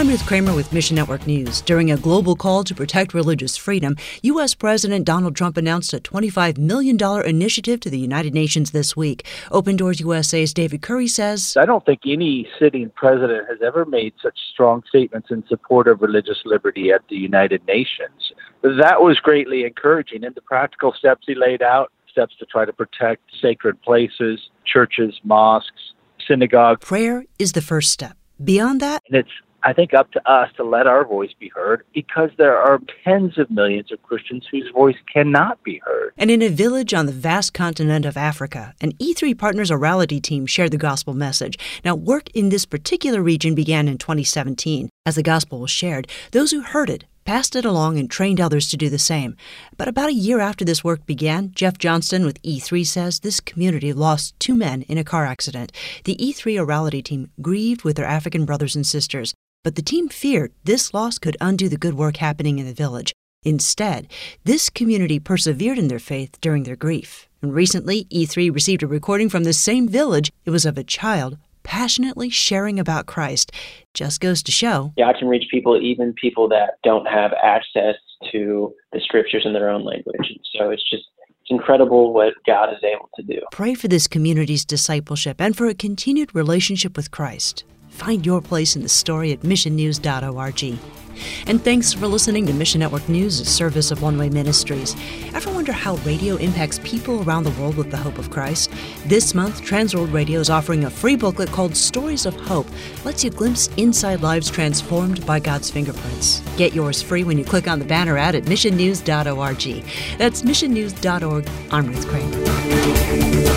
I'm Ruth Kramer with Mission Network News. During a global call to protect religious freedom, U.S. President Donald Trump announced a $25 million initiative to the United Nations this week. Open Doors USA's David Curry says, I don't think any sitting president has ever made such strong statements in support of religious liberty at the United Nations. That was greatly encouraging, and the practical steps he laid out, steps to try to protect sacred places, churches, mosques, synagogues. Prayer is the first step. Beyond that, and it's, I think, up to us to let our voice be heard, because there are tens of millions of Christians whose voice cannot be heard. And in a village on the vast continent of Africa, an E3 Partners Orality team shared the gospel message. Now, work in this particular region began in 2017. As the gospel was shared, those who heard it passed it along and trained others to do the same. But about a year after this work began, Jeff Johnston with E3 says this community lost 2 men in a car accident. The E3 Orality team grieved with their African brothers and sisters, but the team feared this loss could undo the good work happening in the village. Instead, this community persevered in their faith during their grief. And recently, E3 received a recording from the same village. It was of a child passionately sharing about Christ. Just goes to show, God can reach people, even people that don't have access to the scriptures in their own language. And so it's incredible what God is able to do. Pray for this community's discipleship and for a continued relationship with Christ. Find your place in the story at missionnews.org. And thanks for listening to Mission Network News, a service of One Way Ministries. Ever wonder how radio impacts people around the world with the hope of Christ? This month, Transworld Radio is offering a free booklet called Stories of Hope. Lets you glimpse inside lives transformed by God's fingerprints. Get yours free when you click on the banner ad at missionnews.org. That's missionnews.org. I'm Ruth Kramer.